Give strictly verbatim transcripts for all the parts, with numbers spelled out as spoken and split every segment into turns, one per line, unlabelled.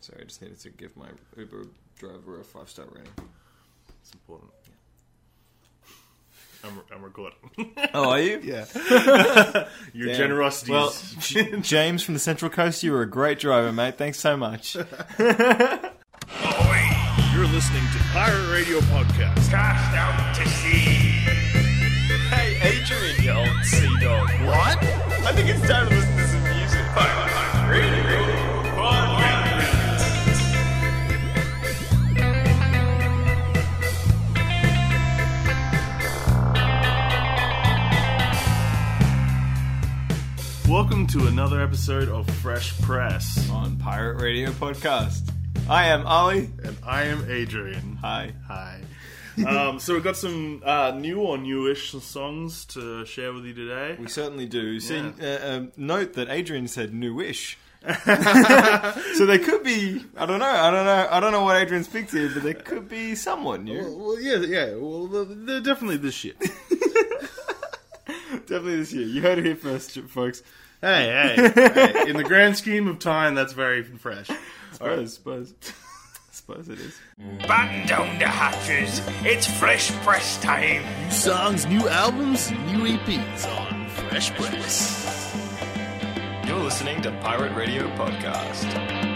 Sorry, I just needed to give my Uber driver a five-star rating.
It's important. Yeah. I'm, I'm recording.
Oh, are you?
Yeah. Your
Damn.
generosity
Well,
is...
J- James from the Central Coast, you were a great driver, mate. Thanks so much.
You're listening to Pirate Radio Podcast.
Cast out to sea.
Hey, Adrian, you old sea dog.
What?
I think it's time to listen to some music.
Pirate Radio Podcast.
Welcome to another episode of Fresh Press.
On Pirate Radio Podcast. I am Ollie.
And I am Adrian.
Hi.
Hi. um, so we've got some uh, new or newish songs to share with you today.
We certainly do. See,
Yeah.
uh, um, note that Adrian said newish. So they could be. I don't know. I don't know. I don't know what Adrian speaks here, but they could be somewhat new.
Well, well, yeah, yeah. Well, they're- they're definitely this shit.
Definitely this year. You heard it here first, folks.
Hey, hey, hey. In the grand scheme of time, that's very fresh.
Suppose, suppose, suppose it is.
Batten down the hatches. It's fresh press time.
New songs, new albums, new E Ps on Fresh Press.
You're listening to Pirate Radio Podcast.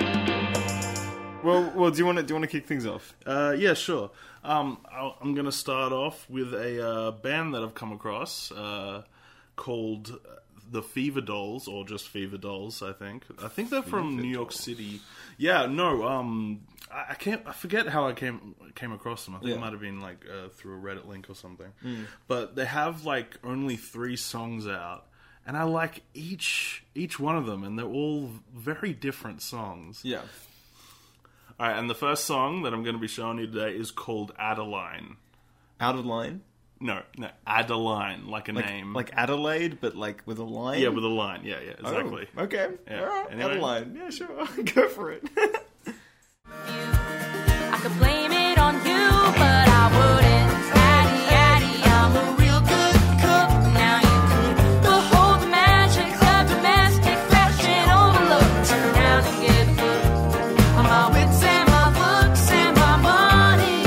Well, well. Do you want to do you want to kick things off?
Uh, yeah, sure. Um, I'll, I'm going to start off with a uh, band that I've come across uh, called the Fever Dolls, or just Fever Dolls. I think. I think they're from New York City. Yeah, no. Um, I, I can't. I forget how I came came across them. I think
Yeah.
it might have been like uh, through a Reddit link or something. But they have like only three songs out. And I like each each one of them, and they're all very different songs.
Yeah.
All right, and the first song that I'm going to be showing you today is called Adeline.
Out of line.
No, no, Adeline, like a
Like,
name.
like Adelaide, but like with a line.
yeah, with a line. Yeah, yeah,
Oh,
exactly.
okay.
Yeah.
All right.
Anyway.
Adeline. Yeah, sure. Go for it.
I could blame it on you, but I wouldn't. Addie, Addie, I'm a real good cook. Now you can behold the magic of domestic fashion overload. Turn around and get hooked on my wits and my looks and my money.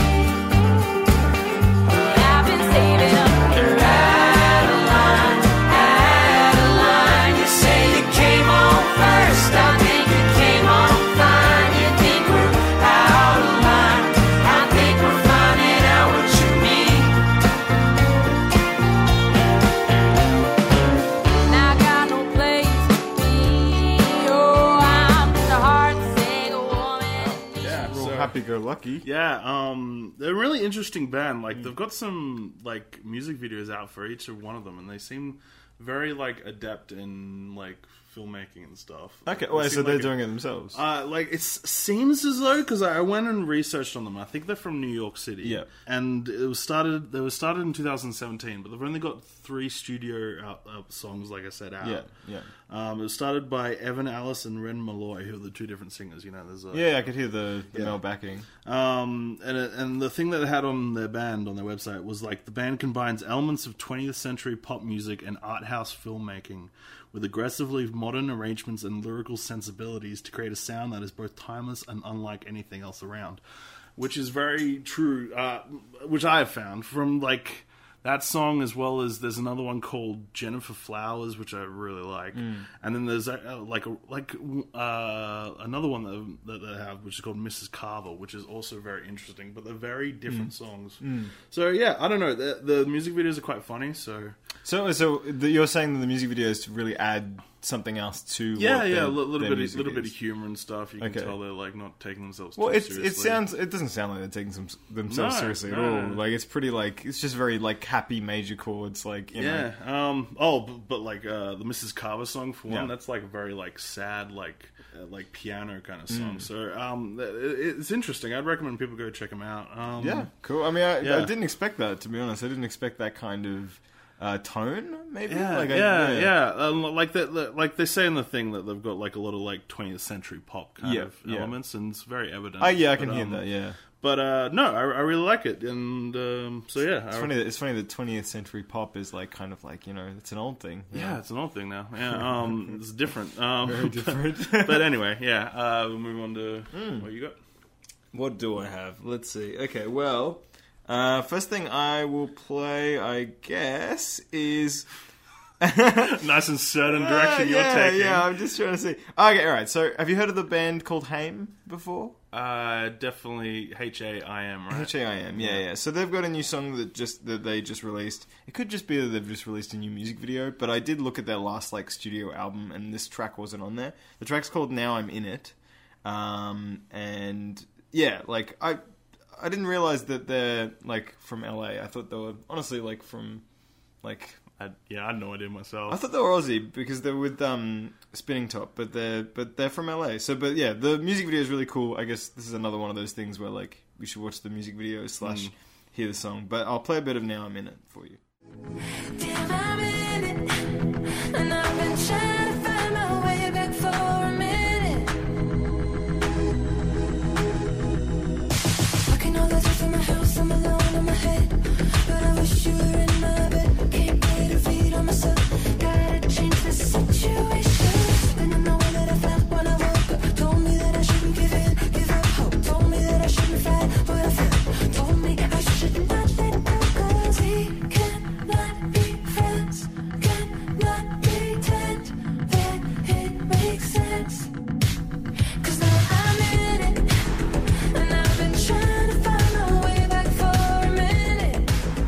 I've been saving up for Adeline, Adeline. You say you came on first, I think you came on fine. You think we're out of line, I think we're finding out what you mean. And I got no place to be. Oh, I'm just a heart-sick woman.
Yeah,
Real
so,
happy-go-lucky.
yeah. Um, they're a really interesting band. Like they've got some like music videos out for each of one of them, and they seem very like adept in like filmmaking and stuff.
Okay.
They
Well,
seem
so they're
like a-
doing it themselves.
Uh, like it seems as though, because I went and researched on them. I think they're from New York City.
Yeah.
and it was started. They were started in two thousand seventeen, but they've only got three studio out, uh, songs, like I said, out.
yeah. Yeah.
Um, it was started by Evan Ellis and Ren Malloy, who are the two different singers. You know, there's a
Yeah, I could hear the, the
Yeah.
male backing.
um, and it- and the thing that they had on their band on their website was like the band combines elements of twentieth century pop music and art house filmmaking with aggressively modern arrangements and lyrical sensibilities to create a sound that is both timeless and unlike anything else around, which is very true. Uh, which I have found from like that song, as well as there's another one called Jennifer Flowers, which I really like, and then there's uh, like a, like uh, another one that, that they have, which is called Missus Carver, which is also very interesting. But they're very different songs. So yeah, I don't know. The, the music videos are quite funny. So
So, so the, you're saying that the music videos to really add something else to
yeah,
what
yeah,
their-
a li- little
their
bit,
music
little bit
is.
of humor and stuff. You can
Okay.
tell they're like not taking themselves.
Well,
too
it's,
seriously.
it sounds. It doesn't sound like they're taking some, themselves
No,
seriously at
no,
all.
no.
Like it's pretty like it's just very like happy major chords. Like you know.
Yeah. Um. Oh, but, but like uh, the Missus Carver song for one,
Yeah.
that's like very like sad, like uh, like piano kind of
Mm.
song. So um, it, it's interesting. I'd recommend people go check them out. Um,
Yeah, cool. I mean, I,
Yeah.
I didn't expect that, to be honest. I didn't expect that kind of uh, tone, maybe.
Yeah,
like, I-
yeah, yeah. Um, like that, like they say in the thing that they've got like a lot of like twentieth century pop kind
Yeah,
of
yeah.
elements, and it's very evident.
Oh yeah, I can
But,
hear
um,
that. Yeah,
But uh, no, I, I really like it, and um, so yeah,
it's
I,
funny. That, it's funny that twentieth century pop is like kind of like you know it's an old thing. you
yeah,
know?
it's an old thing now. Yeah, um, it's different. Um,
Very different.
but anyway, yeah, uh, we'll move on to
Hmm.
what you got.
What do I have? Let's see. Okay, well, uh, first thing I will play, I guess, is
Nice and certain direction
Uh,
you're
yeah,
taking.
yeah. I'm just trying to see. Okay, all right. So, have you heard of the band called Haim before?
Uh, definitely H A I M, right?
H A I M, yeah, yeah. So they've got a new song that just that they just released. It could just be that they've just released a new music video, but I did look at their last like studio album, and this track wasn't on there. The track's called "Now I'm In It," um, and yeah, like I, I didn't realize that they're like from L A. I thought they were honestly like from, like
I, yeah, I had no idea myself.
I thought they were Aussie because they're with um, Spinning Top, but they're but they're from L A. So, but yeah, the music video is really cool. I guess this is another one of those things where like we should watch the music video slash hear the song. But I'll play a bit of "Now I'm In It" for you.
Damn, I'm in it, and I've been trying to find my way back for a minute. Looking all the way from my house, I'm alone in my head, but I wish you were in my bed. Can't get a read on myself, gotta change the situation. Didn't know that I felt when I woke up. Told me that I shouldn't give in, give up hope. Told me that I shouldn't fight what I felt. Told me I should not let go, 'cause we cannot be friends, cannot pretend that it makes sense. 'Cause now I'm in it, and I've been trying to find my way back for a minute.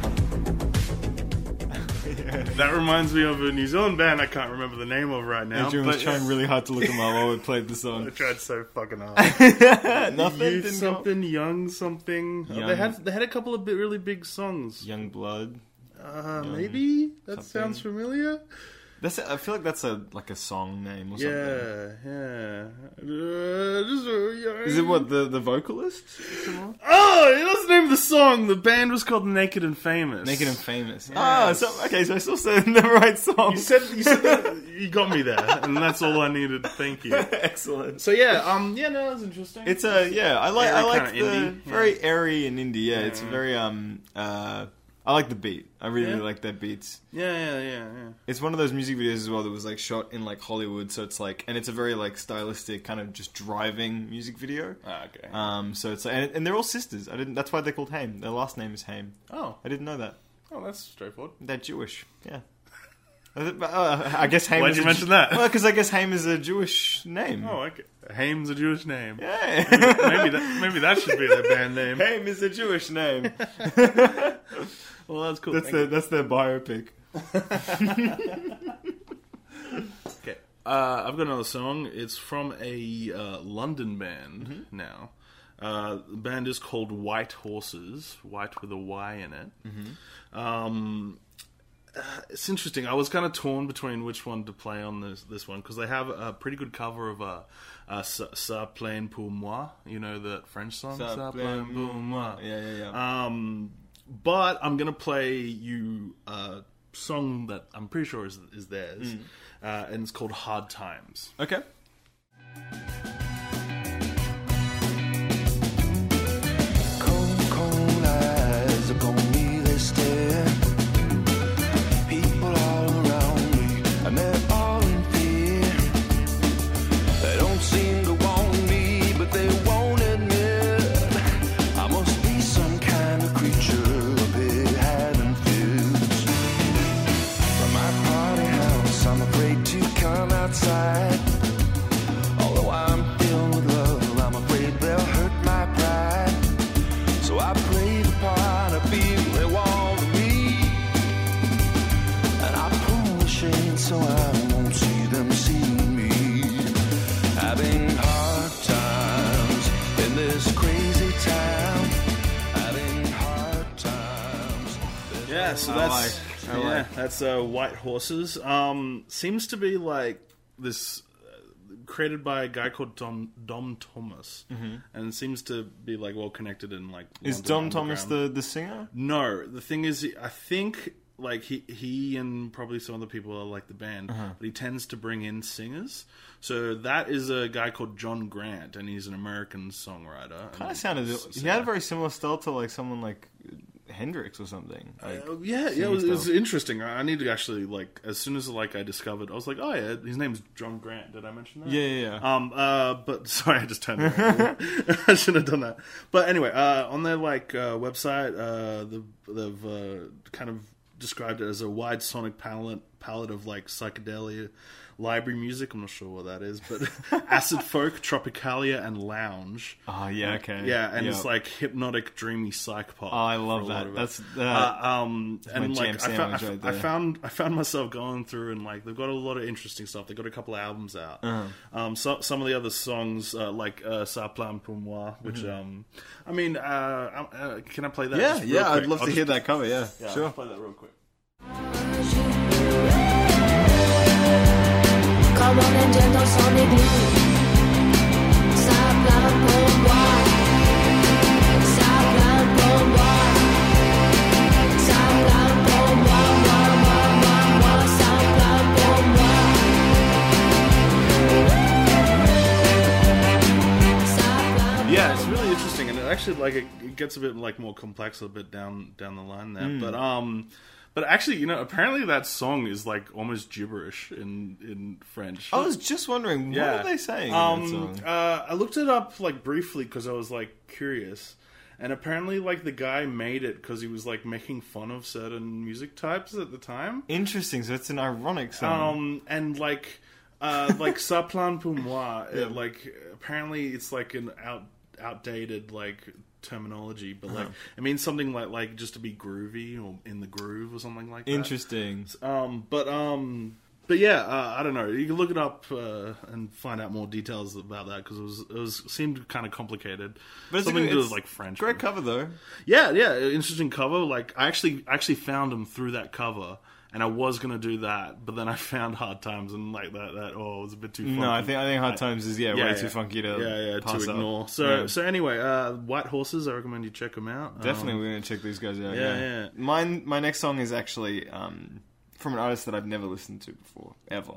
That reminds me of a New Zealand band I can't remember the name of right now.
Adrian was
but
trying really hard to look them up while we played the
I
song.
tried so fucking hard.
Nothing
Youth
didn't go.
something, young something. Oh,
Young-
they had they had a couple of bit, really big songs.
Young Blood.
Uh, maybe that
something.
sounds familiar.
That's a, I feel like that's a like a song name or something.
Yeah, yeah. Uh, just, uh, yeah.
Is it what the the vocalist?
Oh, that's the name of the song. The band was called Naked and Famous.
Naked and Famous.
Yes.
Ah, so okay, so I still said the right song.
You said you said that, you got me there, and that's all I needed. Thank you.
Excellent.
So yeah, um, yeah, no, that's interesting.
It's a yeah. I like
Airy
I like
kinda
the
indie, yeah.
very airy and indie. Yeah, it's very um uh. I like the beat. I really,
Yeah?
really like their beats.
yeah, yeah, yeah, yeah.
It's one of those music videos as well that was like shot in like Hollywood, so it's like, and it's a very like stylistic kind of just driving music video.
Ah, okay.
Um, so it's like, and, and they're all sisters. I didn't. That's why they're called Haim. Their last name is Haim.
oh,
I didn't know that.
oh, that's straightforward.
They're Jewish. Yeah. Uh, I guess Haim.
Why'd
is
you
a
mention
Ju-
that?
Well, because I guess Haim is a Jewish name.
Oh, okay. Haim's a Jewish name.
Yeah.
Maybe that maybe that should be their band name.
Haim is a Jewish name.
Well, that's cool.
That's
Thank
their
you.
that's their biopic.
Okay. Uh, I've got another song. It's from a uh, London band
Mm-hmm.
now. Uh, the band is called White Horses. White with a Y in it.
Mm-hmm.
Um, uh, it's interesting. I was kind of torn between which one to play on this this one because they have a pretty good cover of a, a Ça, Ça plaît pour moi. You know the French song.
Ça
Ça
plaît
plaît pour moi.
Yeah, yeah, yeah.
Um, but I'm gonna play you a song that I'm pretty sure is is theirs,
Mm.
uh, and it's called "Hard Times."
Okay.
Cold, cold eyes upon me, they stare. People all around me, and they're all in fear. They don't seem to want me, but they won't admit I must be some kind of creature up here having fits. From my party house, I'm afraid to come outside. Although I'm filled with love, I'm afraid they'll hurt my pride. So I play the part I feel they want of me, and I pull the shade so I won't see them see me. Having hard times in this crazy town. Having hard times.
Yeah, so
I
that's
like- I
yeah,
like.
that's uh, White Horses. Um, seems to be like this. Created by a guy called Dom, Dom Thomas, mm-hmm. and it seems to be like well connected in like.
Is
London
Dom Thomas
underground.
the, the singer?
No, the thing is, I think like he he and probably some other people are like the band,
Uh-huh.
but he tends to bring in singers. So that is a guy called John Grant, and he's an American songwriter.
Kind of sounded. He had a very similar style to like someone like Hendrix or something. Like,
Uh, yeah, yeah, it was, it was interesting. I I need to actually like as soon as like I discovered, I was like, oh yeah, his name's John Grant. Did I mention that?
Yeah, yeah, yeah.
Um. Uh. But sorry, I just turned it around. I shouldn't have done that. But anyway, uh, on their like uh, website, uh, the, they've uh, kind of described it as a wide sonic palette palette of like psychedelia library music. I'm not sure what that is, but acid folk, tropicalia, and lounge.
Oh yeah, okay.
Yeah, and
Yep.
it's like hypnotic, dreamy psych pop.
Oh, I
for
love
a lot
that.
of it.
That's uh,
Uh, um,
my
and
jam
like I found, I,
sandwich right
I
there.
found, I found myself going through and like they've got a lot of interesting stuff. They've got a couple of albums out.
Uh-huh.
Um, so, some of the other songs, uh, like uh, "Ça plane pour moi," which um, I mean, uh, uh, can I play that?
yeah,
just real
yeah. I'd
quick?
love
I'll
to
just-
hear that cover. Yeah,
Yeah,
sure.
I'll play that real quick.
Come on and gentle sonic blue. Ça plane pour moi. Ça plane pour moi. Ça plane pour moi, moi, moi, moi, moi. Ça plane pour moi. Ça plane.
Yeah, it's really interesting, and it actually like it, it gets a bit like more complex a bit down down the line there.
Hmm.
But um, but actually, you know, apparently that song is like almost gibberish in in French.
I was just wondering, what are they saying in that
Um,
song?
uh, I looked it up like briefly because I was like curious, and apparently, like the guy made it because he was like making fun of certain music types at the time.
Interesting. So it's an ironic song.
Um, and like, uh, like "Ça plane pour moi," it, like apparently it's like an out outdated like terminology, but like it means something like like just to be groovy or in the groove or something like that.
Interesting.
Um, but um, but yeah, uh, I don't know. You can look it up uh, and find out more details about that because it was it was seemed kind of complicated.
But it's a
something
good-
to do with
it's
like French.
Great cover though.
Yeah, yeah, interesting cover. Like I actually actually found them through that cover. And I was gonna do that, but then I found Hard Times and like that. That oh, it was a bit too. Funky.
No, I think I think Hard Times is yeah, way too funky to
yeah yeah
pass
to
up.
ignore. So
Yeah.
so anyway, uh, White Horses. I recommend you check them out.
Definitely,
Um,
we're gonna check these guys out.
yeah,
Yeah,
yeah.
Mine, my next song is actually um, from an artist that I've never listened to before ever.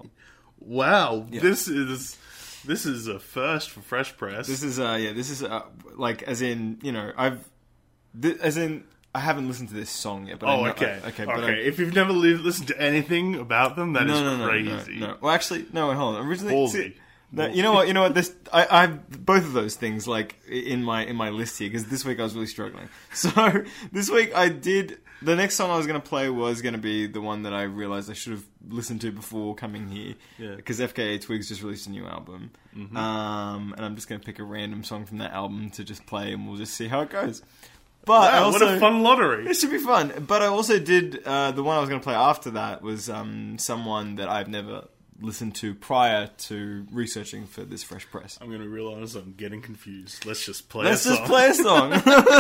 wow,
Yeah.
this is this is a first for Fresh Press.
This is uh, yeah, this is uh, like as in you know I've th- as in I haven't listened to this song yet. But I
oh,
know,
okay,
I, okay,
okay.
but I,
If you've never li- listened to anything about them, that is
no, no, no,
crazy.
no, no. Well, actually, no. Wait, hold on. Originally,
Ballsy.
see, no, you know what? You know what? This I, I have both of those things like in my in my list here because this week I was really struggling. So this week I did. The next song I was going to play was going to be the one that I realized I should have listened to before coming here.
Yeah.
Because F K A Twigs just released a new album,
Mm-hmm.
um, and I'm just going to pick a random song from that album to just play, and we'll just see how it goes. But I
Wow,
also,
what a fun lottery!
it should be fun. But I also did uh, the one I was going to play after that was um, someone that I've never listened to prior to researching for this Fresh Press.
I'm going to realize I'm getting confused. Let's just play.
Let's
a
just
song.
play a song.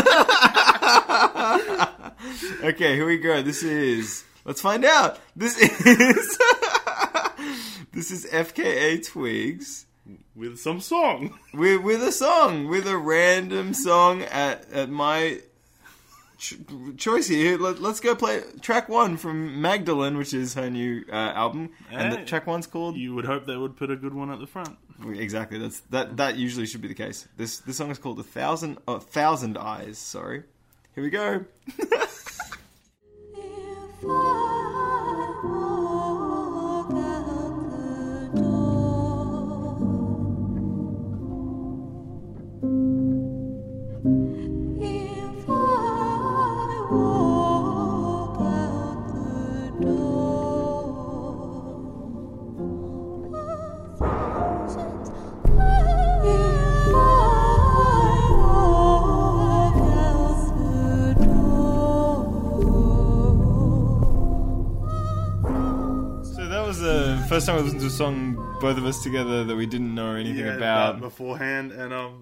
Okay, here we go. This is. Let's find out. This is. This is F K A Twigs
with some song.
with with a song, with a random song at at my ch- choice here. Let, let's go play track one from Magdalene, which is her new uh, album, and the
Hey.
track one's called.
You would hope they would put a good one at the front.
Exactly. That's that. That usually should be the case. This this song is called "A Thousand uh, Thousand Eyes." Sorry. Here we go.
If I walk out the door, if I walk out the door, a thousand if I walk out the door.
So that was the first time we listened to a song, both of us together, that we didn't know anything
Yeah,
about.
that beforehand, and um,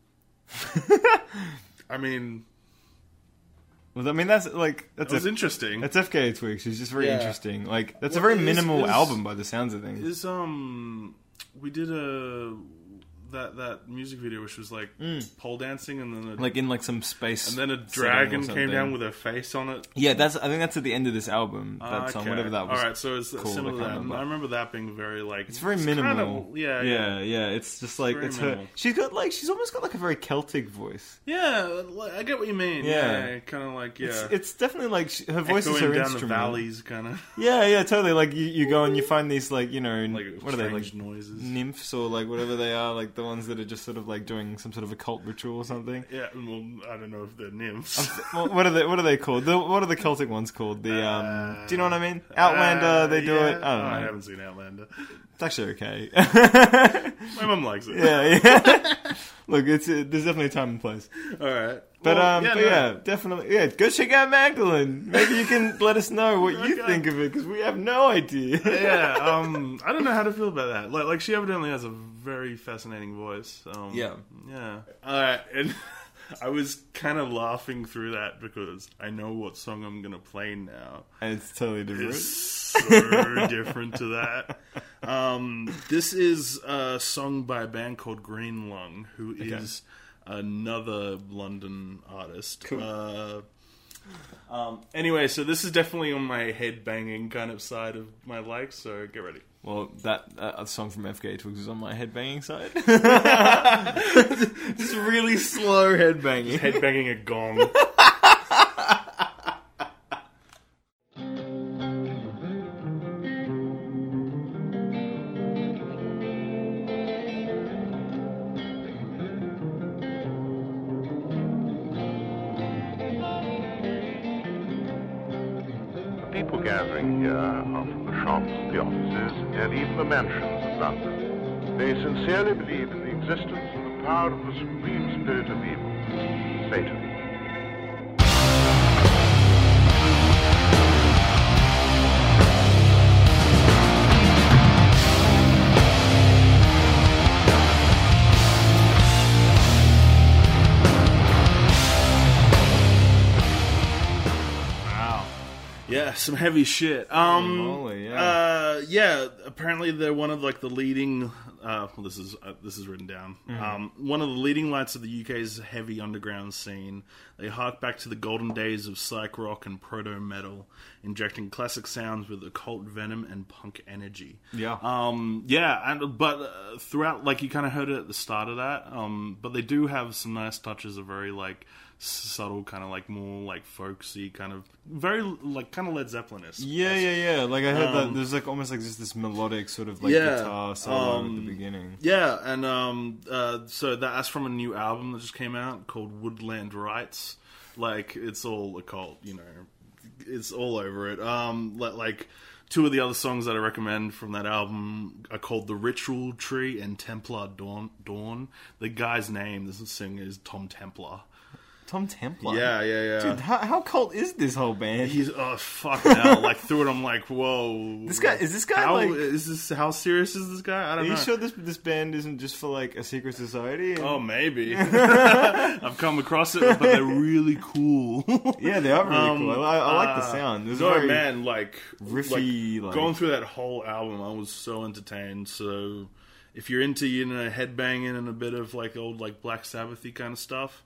I mean,
Well, I mean, that's like that's
it was
a,
interesting.
that's F K A Twigs. She's just very
Yeah.
interesting. Like that's
Well,
a very
is-
minimal
is-
album by the sounds of things.
Is um, we did a that that music video, which was like pole dancing, and then a,
like in like some space,
and then a
setting or
dragon came
something.
down with her face on it.
Yeah, that's. I think that's at the end of this album. That
Ah,
song,
okay.
whatever that was.
All right, so it's
called,
similar
I
to
can't
that.
remember.
I remember that being very like
It's very
kind
minimal.
of- yeah,
yeah, yeah. It's just like
very
it's
minimal.
her. She's got like she's almost got like a very Celtic voice.
yeah. like, I get what you mean.
Yeah.
Yeah, kind of like yeah.
It's, it's definitely like she, her voice is
Echoing
her
down
instrument.
the valleys, kind of
Yeah, yeah, totally. Like you, you go and you find these like you know
like
what are they
strange
like
noises.
nymphs or like whatever they are, like the ones that are just sort of like doing some sort of occult ritual or something.
Yeah, well, I don't know if they're nymphs.
Well, what are they? What are they called? The, what are the Celtic ones called? The um. do you know what I mean? Outlander.
Uh,
they do
yeah.
it. I don't
Oh,
know.
I haven't seen Outlander.
It's actually okay.
My mum likes it.
yeah, yeah. Look, it's uh, there's definitely a time and place.
All right.
But
Well,
um,
yeah,
but
no.
yeah, definitely, yeah. Go check out Magdalene. Maybe you can let us know what you
Okay.
think of it because we have no idea.
yeah, um, I don't know how to feel about that. Like, like she evidently has a very fascinating voice. Um,
Yeah.
yeah. All right, and I was kind of laughing through that because I know what song I'm gonna play now.
And it's totally different.
It's so different to that. Um, this is a song by a band called Green Lung, who is another London artist.
Cool.
Uh, um, anyway, so this is definitely on my head banging kind of side of my likes. So get ready.
Well, that uh, song from F K Twigs is on my headbanging side. Just really slow headbanging.
Head banging a gong.
The people gathering here are from the shops, the offices, and even the mansions of London. They sincerely believe in the existence and the power of the supreme spirit of evil, Satan.
Yeah, some heavy shit. Um,
moly, yeah.
Uh, yeah. Apparently, they're one of like the leading. Uh, well, this is uh, this is written down.
Mm-hmm.
Um, one of the leading lights of the U K's heavy underground scene. They hark back to the golden days of psych rock and proto metal, injecting classic sounds with occult venom and punk energy.
Yeah.
Um, yeah, and but uh, throughout, like you kind of heard it at the start of that. Um, but they do have some nice touches of very like subtle, kind of like more like folksy, kind of very like kind of Led Zeppelin-esque.
Yeah, yeah, yeah. Like I heard that
Um,
there's like almost like just this melodic sort of like
Yeah,
guitar solo
um,
at the beginning.
Yeah, and um, uh, so that's from a new album that just came out called Woodland Rights. Like, it's all occult, you know. It's all over it. Um, li- like, two of the other songs that I recommend from that album are called The Ritual Tree and Templar Dawn. Dawn. The guy's name, this singer, is Tom Templar.
Tom Templar.
Yeah, yeah, yeah.
Dude, how, how cult is this whole band?
He's oh fucking hell! Like through it, I'm like, whoa.
This guy- is this guy,
how,
like-
is this how serious is this guy? I
Are
don't know.
you sure this this band isn't just for like a secret society? And-
Oh, maybe. I've come across it, but they're really cool.
yeah, they are really
Um,
cool. I, I like the
uh,
sound. There's
no,
very
man, like
riffy,
like,
like-
going through that whole album, I was so entertained. So, if you're into you know headbanging and a bit of like old like Black Sabbathy kind of stuff,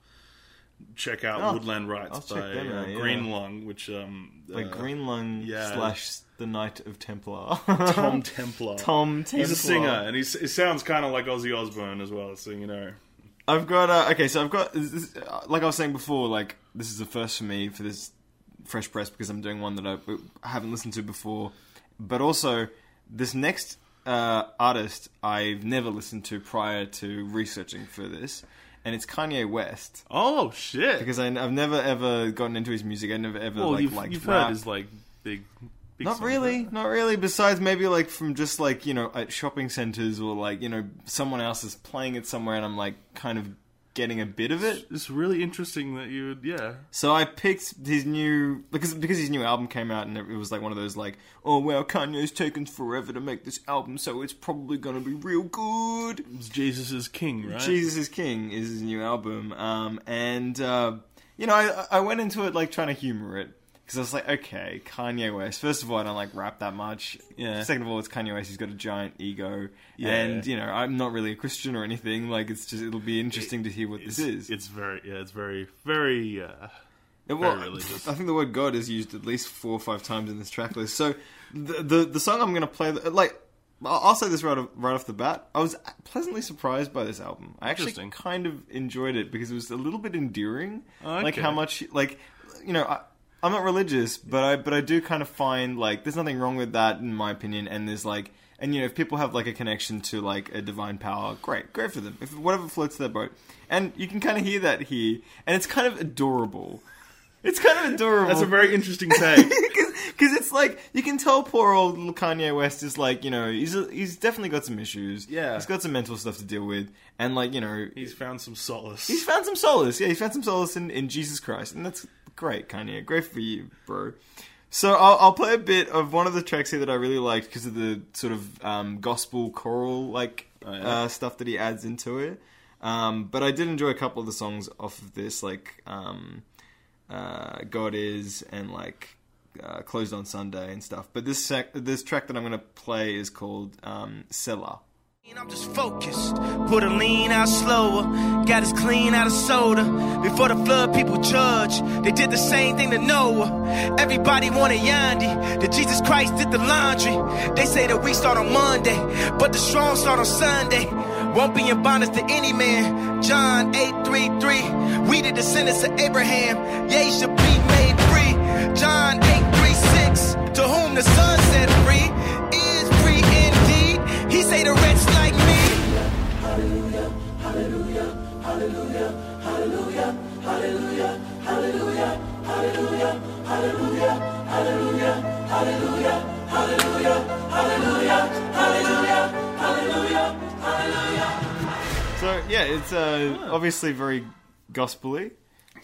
check out
Oh,
Woodland Rights
I'll
by
check them
uh,
out, yeah.
Green Lung, which um
like
uh,
Green Lung
yeah.
slash the Knight of Templar.
Tom Templar.
Tom Templar.
He's a singer, and he's, he sounds kind of like Ozzy Osbourne as well. So you know.
I've got uh, okay, so I've got this, uh, like I was saying before, like this is the first for me for this fresh press because I'm doing one that I, I haven't listened to before, but also this next uh, artist I've never listened to prior to researching for this, and it's Kanye West
Oh shit!
because I, I've never ever gotten into his music. I never ever
well,
like
you've,
liked
you've
rap.
heard his like big. big
Not
songs,
really,
right?
not really. Besides, maybe like from just like you know at shopping centers or like you know someone else is playing it somewhere, and I'm like kind of getting a bit of it.
It's really interesting that you would, yeah.
So I picked his new because because his new album came out, and it was like one of those like, oh well, Kanye's taken forever to make this album, so it's probably gonna be real good.
It's Jesus is King, right?
Jesus is King is his new album, um, and uh, you know I I went into it like trying to humor it. because I was like, okay, Kanye West. First of all, I don't like rap that much.
Yeah.
Second of all, it's Kanye West. He's got a giant ego,
Yeah.
and you know, I'm not really a Christian or anything. Like, it's just it'll be interesting to hear what
It's,
this is.
it's very, yeah, it's very, very. Uh,
Yeah, well,
very religious.
I think the word God is used at least four or five times in this track list. So the the, the song I'm going to play, like, I'll I'll say this right off, right off the bat. I was pleasantly surprised by this album. I actually
Interesting.
kind of enjoyed it because it was a little bit endearing.
Okay.
Like how much, like, you know, I, I'm not religious, but I but I do kind of find like there's nothing wrong with that in my opinion. And there's like, and you know, if people have like a connection to like a divine power, great, great for them. If whatever floats their boat, and you can kind of hear that here, and it's kind of adorable. It's kind of adorable.
That's a very interesting take.
Because it's like, you can tell poor old little Kanye West is like, you know, he's he's definitely got some issues.
Yeah.
He's got some mental stuff to deal with. And like, you know,
He's found some solace.
he's found some solace. Yeah, he's found some solace in, in Jesus Christ. And that's great, Kanye. Great for you, bro. So I'll, I'll play a bit of one of the tracks here that I really liked because of the sort of um, gospel choral like
Oh, yeah.
uh, stuff that he adds into it. Um, but I did enjoy a couple of the songs off of this, like um, uh, God Is and like uh, Closed on Sunday and stuff. But this sec- this track that I'm going to play is called um, Selah.
I'm just focused, put a lean out slower, got us clean out of soda. Before the flood, people judge, they did the same thing to Noah. Everybody wanted Yandi, that Jesus Christ did the laundry. They say that we start on Monday, but the strong start on Sunday. Won't be in bondage to any man. John eight three three, we the descendants of Abraham, yea, should be made free. John eight three six, to whom the Son set free, is free indeed. He say the wretch like me. Hallelujah, hallelujah, hallelujah, hallelujah, hallelujah, hallelujah, hallelujah, hallelujah, hallelujah, hallelujah, hallelujah, hallelujah, hallelujah, hallelujah, hallelujah.
So yeah, it's uh, obviously very gospel-y.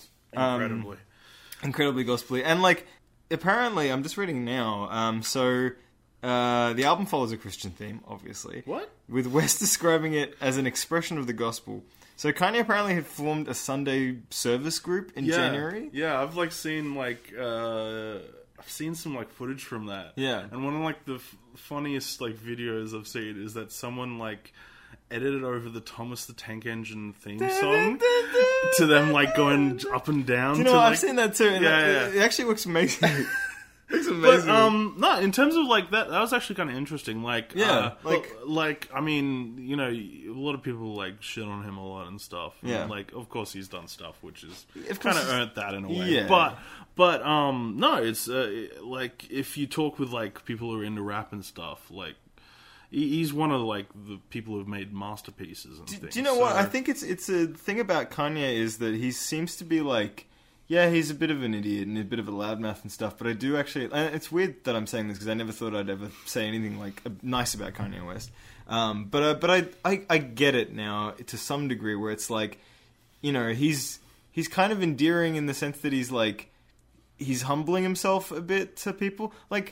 Um,
Incredibly.
incredibly gospel-y. And like, apparently, I'm just reading now, um, so uh, the album follows a Christian theme, obviously.
What?
With West describing it as an expression of the gospel. So Kanye apparently had formed a Sunday service group in
yeah.
January.
Yeah, I've like seen like uh I've seen some like footage from that.
Yeah.
And one of like the f- funniest like videos I've seen is that someone like edited over the Thomas the Tank Engine theme song to them like going up and down.
Do you know
to,
what?
like,
I've seen that too. And
Yeah,
it,
yeah.
it actually looks amazing. Looks
But
amazing.
um, no, in terms of like that, that was actually kind of interesting. Like,
Yeah,
uh,
like-
like, like I mean, you know, a lot of people like shit on him a lot and stuff.
Yeah.
And, like, of course, he's done stuff which is
Of course
kind of
he's-
earned that in a way.
Yeah.
But, but um, no, it's uh, like if you talk with like people who are into rap and stuff, like. he- He's one of like the people who've made masterpieces and
Do,
things.
do you know what?
so-
I think it's it's a thing about Kanye is that he seems to be like, yeah, he's a bit of an idiot and a bit of a loudmouth and stuff. But I do actually, and it's weird that I'm saying this because I never thought I'd ever say anything like uh, nice about Kanye West. Um, but uh, but I, I I get it now to some degree where it's like, you know, he's he's kind of endearing in the sense that he's like he's humbling himself a bit to people. Like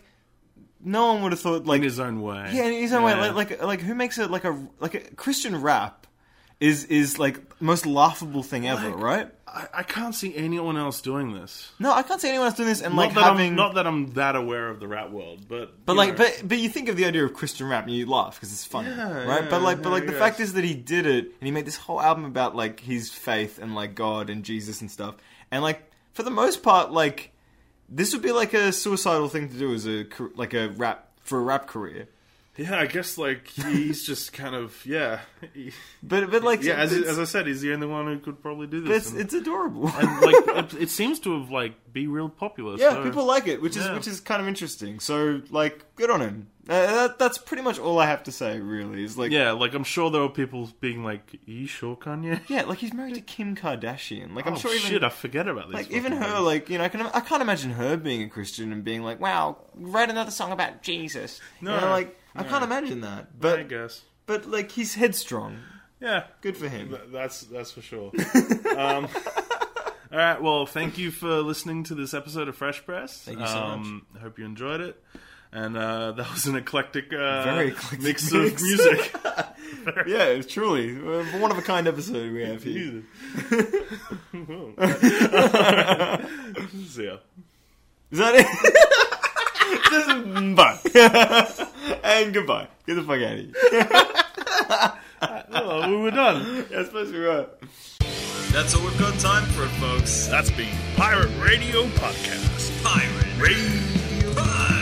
no one would have thought like
in his own way.
yeah, in his own way.
Yeah.
Like, like, like, who makes it like a like a Christian rap is is like most laughable thing ever,
Like,
right?
I, I can't see anyone else doing this.
No, I can't see anyone else doing this and
Not
like
that
having.
I'm, not that I'm that aware of the rap world, but
but
you
like,
know.
but but you think of the idea of Christian rap and you laugh because it's funny,
Yeah,
right?
yeah,
but like, but
yeah,
like
I
the
guess.
fact is that he did it and he made this whole album about like his faith and like God and Jesus and stuff. And like for the most part, like this would be like a suicidal thing to do as a car- like a rap for a rap career.
Yeah, I guess like he's just kind of yeah, he-
But but like
yeah. As,
it's,
as I said, he's the only one who could probably do
but
this.
it's,
and,
it's adorable.
and, like it, it seems to have like be real popular.
Yeah,
so-
people like it, which is
Yeah.
which is kind of interesting. So, like, good on him. Uh, that, that's pretty much all I have to say. Really, is like,
Yeah, like I'm sure there were people being like, "Are you sure, Kanye?"
yeah, like he's married to Kim Kardashian. Like, I'm
oh
sure even
shit, I forget about this.
like even
fucking
her,
thing.
like you know, I can I can't imagine her being a Christian and being like, wow, write another song about Jesus.
No,
you know, like I
no.
can't imagine that.
I
But
guess.
but like he's headstrong.
Yeah,
Good for him.
Th- that's that's for sure. um, all right, well, thank you for listening to this episode of Fresh Press.
Thank you so
um, I hope you enjoyed it. And uh, that was an eclectic, uh,
Very eclectic
mix,
mix.
of music.
Yeah, truly, uh, one of a kind episode we have here.
See ya.
Is that it? Just bye. And goodbye. Get the fuck out of here.
Oh, we were done.
Yeah, I suppose we were.
That's all we've got time for, folks.
That's been Pirate Radio Podcast.
Pirate Radio Podcast.